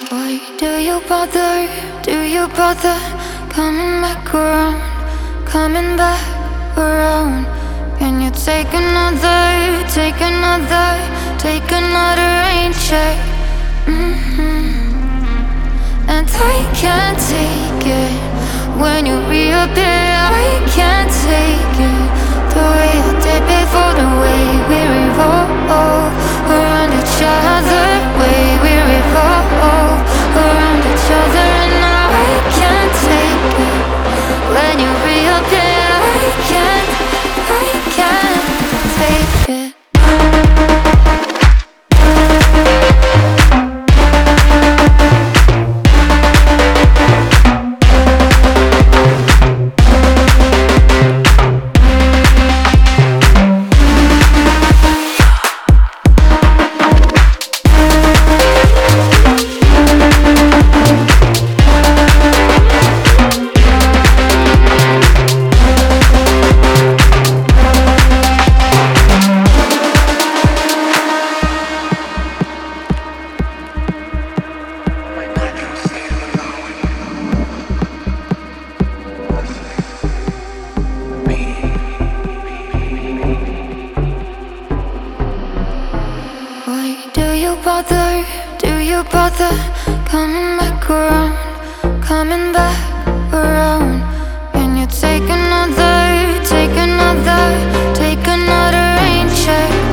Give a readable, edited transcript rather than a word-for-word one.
Why do you bother? Do you bother coming back around? Coming back around? Can you take another, take another, take another rain check? And I can't take it when you reappear. I can't take it the way I did before, the way we revolve around each other, way we revolve around each other. And I can't take it when you reappear. I can't take it. Do you bother coming back around? Coming back around? Can you take another, take another, take another rain check?